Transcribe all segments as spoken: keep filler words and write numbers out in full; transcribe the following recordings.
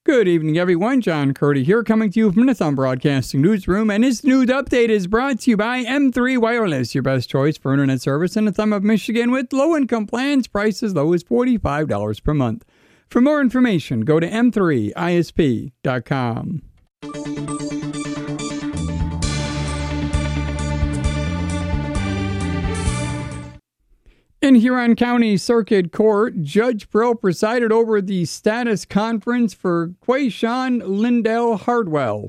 Good evening, everyone. John Curdy here, coming to you from the Thumb Broadcasting Newsroom, and this news update is brought to you by M three Wireless, your best choice for internet service in the Thumb of Michigan with low-income plans, prices low as forty-five dollars per month. For more information, go to m three I S P dot com. In Huron County Circuit Court, Judge Brill presided over the status conference for Quayshawn Lindell Hardwell.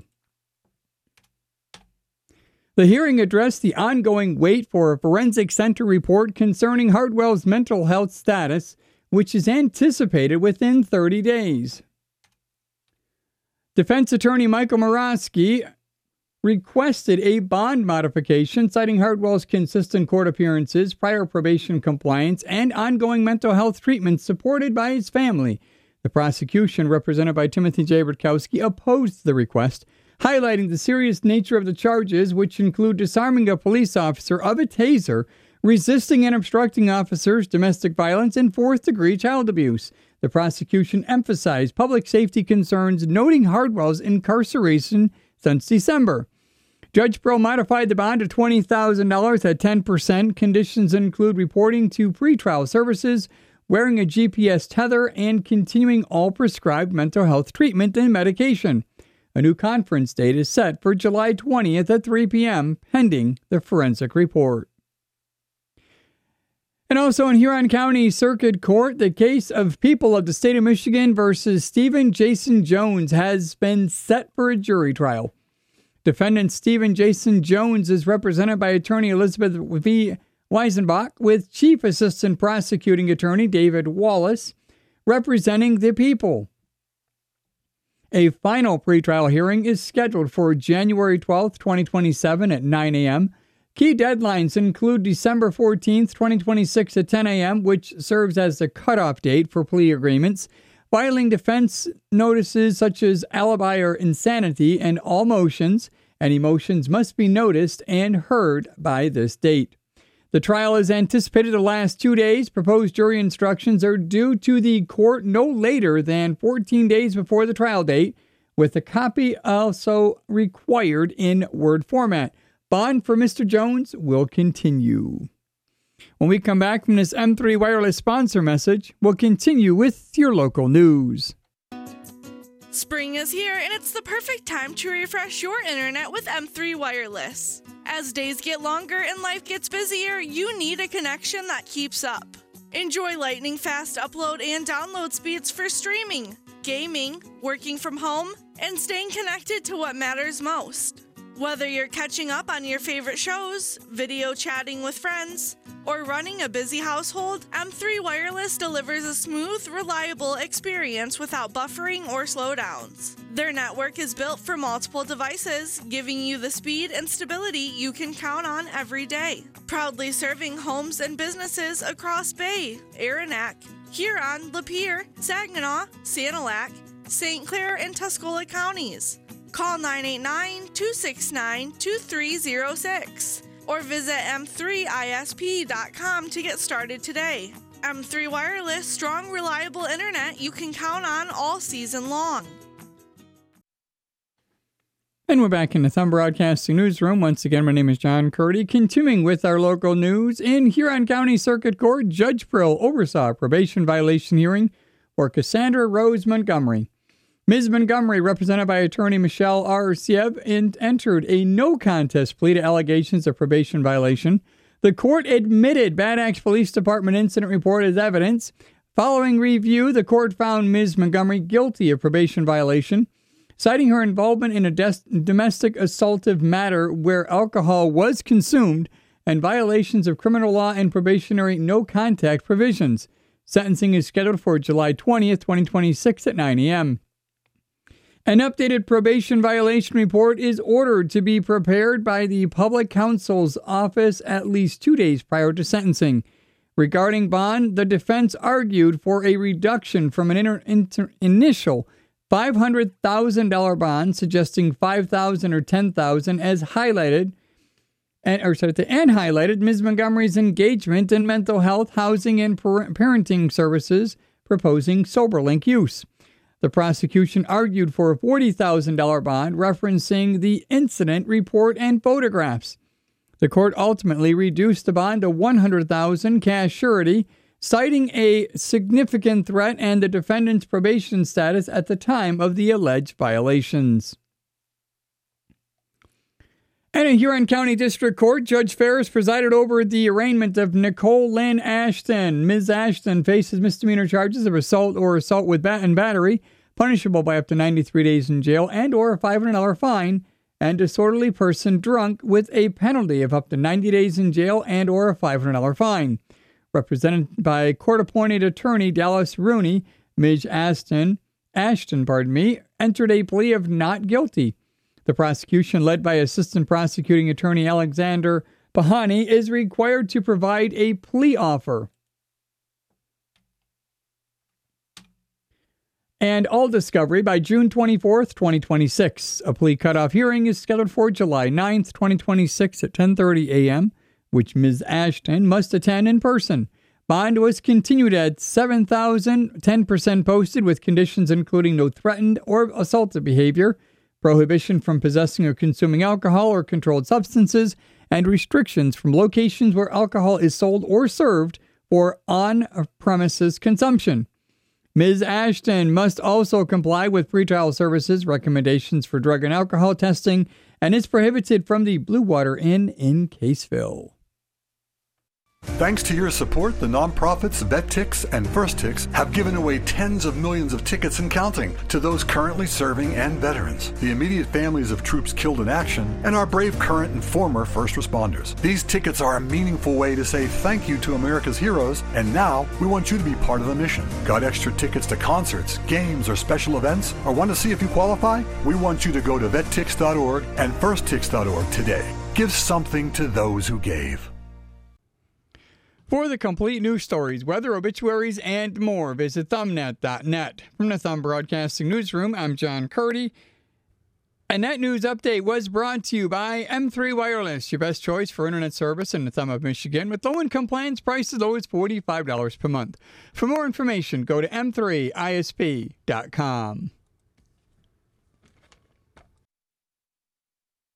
The hearing addressed the ongoing wait for a forensic center report concerning Hardwell's mental health status, which is anticipated within thirty days. Defense attorney Michael Morosky requested a bond modification, citing Hardwell's consistent court appearances, prior probation compliance, and ongoing mental health treatment supported by his family. The prosecution, represented by Timothy J. Rutkowski, opposed the request, highlighting the serious nature of the charges, which include disarming a police officer of a taser, resisting and obstructing officers, domestic violence, and fourth-degree child abuse. The prosecution emphasized public safety concerns, noting Hardwell's incarceration since December. Judge Brill modified the bond to twenty thousand dollars at ten percent. Conditions include reporting to pretrial services, wearing a G P S tether, and continuing all prescribed mental health treatment and medication. A new conference date is set for July twentieth at three p.m., pending the forensic report. And also in Huron County Circuit Court, the case of People of the State of Michigan versus Stephen Jason Jones has been set for a jury trial. Defendant Stephen Jason Jones is represented by attorney Elizabeth V. Weisenbach, with Chief Assistant Prosecuting Attorney David Wallace representing the people. A final pretrial hearing is scheduled for January twelfth, twenty twenty-seven at nine a.m. Key deadlines include December fourteenth, twenty twenty-six at ten a.m., which serves as the cutoff date for plea agreements, filing defense notices such as alibi or insanity, and all motions. Any motions must be noticed and heard by this date. The trial is anticipated to last two days. Proposed jury instructions are due to the court no later than fourteen days before the trial date, with a copy also required in Word format. Bond for Mister Jones will continue. When we come back from this M three Wireless sponsor message, we'll continue with your local news. Spring is here, and it's the perfect time to refresh your internet with M three Wireless. As days get longer and life gets busier, you need a connection that keeps up. Enjoy lightning-fast upload and download speeds for streaming, gaming, working from home, and staying connected to what matters most. Whether you're catching up on your favorite shows, video chatting with friends, or running a busy household, M three Wireless delivers a smooth, reliable experience without buffering or slowdowns. Their network is built for multiple devices, giving you the speed and stability you can count on every day. Proudly serving homes and businesses across Bay, Aranac, Huron, Lapeer, Saginaw, Sanilac, Saint Clair, and Tuscola counties. Call nine eight nine, two six nine, two three zero six or visit m three I S P dot com to get started today. M three Wireless, strong, reliable internet you can count on all season long. And we're back in the Thumb Broadcasting Newsroom. Once again, my name is John Curdy. Continuing with our local news, in Huron County Circuit Court, Judge Brill oversaw a probation violation hearing for Cassandra Rose Montgomery. Miz Montgomery, represented by attorney Michelle R. Siev, entered a no-contest plea to allegations of probation violation. The court admitted Bad Axe Police Department incident report as evidence. Following review, the court found Miz Montgomery guilty of probation violation, citing her involvement in a des- domestic assaultive matter where alcohol was consumed and violations of criminal law and probationary no-contact provisions. Sentencing is scheduled for July twentieth, twenty twenty-six at nine a.m. An updated probation violation report is ordered to be prepared by the Public Counsel's Office at least two days prior to sentencing. Regarding bond, the defense argued for a reduction from an inter- inter- initial five hundred thousand dollars bond, suggesting five thousand dollars or ten thousand dollars as highlighted, and, or sorry, and highlighted Miz Montgomery's engagement in mental health, housing, and parenting services, proposing SoberLink use. The prosecution argued for a forty thousand dollars bond referencing the incident report and photographs. The court ultimately reduced the bond to one hundred thousand dollars cash surety, citing a significant threat and the defendant's probation status at the time of the alleged violations. And in Huron County District Court, Judge Ferris presided over the arraignment of Nicole Lynn Ashton. Miz Ashton faces misdemeanor charges of assault or assault with bat and battery, punishable by up to ninety-three days in jail and or a five hundred dollars fine, and disorderly person drunk with a penalty of up to ninety days in jail and or a five hundred dollars fine. Represented by court-appointed attorney Dallas Rooney, Miz Ashton, Ashton, pardon me, entered a plea of not guilty. The prosecution, led by Assistant Prosecuting Attorney Alexander Pahani, is required to provide a plea offer. And all discovery by June twenty-fourth, twenty twenty-six. A plea cutoff hearing is scheduled for July ninth, twenty twenty-six at ten thirty a.m., which Miz Ashton must attend in person. Bond was continued at seven thousand dollars, ten percent posted, with conditions including no threatened or assaultive behavior, prohibition from possessing or consuming alcohol or controlled substances, and restrictions from locations where alcohol is sold or served for on-premises consumption. Miz Ashton must also comply with pretrial services recommendations for drug and alcohol testing and is prohibited from the Blue Water Inn in Caseville. Thanks to your support, the nonprofits VetTix and FirstTix have given away tens of millions of tickets and counting to those currently serving and veterans, the immediate families of troops killed in action, and our brave current and former first responders. These tickets are a meaningful way to say thank you to America's heroes, and now we want you to be part of the mission. Got extra tickets to concerts, games, or special events, or want to see if you qualify? We want you to go to vet tix dot org and first tix dot org today. Give something to those who gave. For the complete news stories, weather, obituaries, and more, visit thumbnet dot net. From the Thumb Broadcasting Newsroom, I'm John Curdy. And that news update was brought to you by M three Wireless, your best choice for internet service in the Thumb of Michigan, with low-income plans priced as low as forty-five dollars per month. For more information, go to m three I S P dot com.